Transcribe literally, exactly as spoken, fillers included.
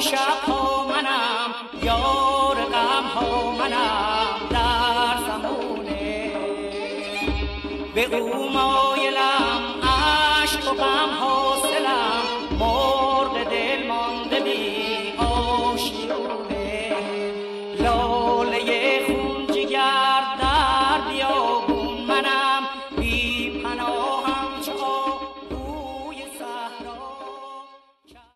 شب ها منم، یار غم ها منم در زمونه. به او مایلم عشق و غم حاصلم، مرغ دل مانده بی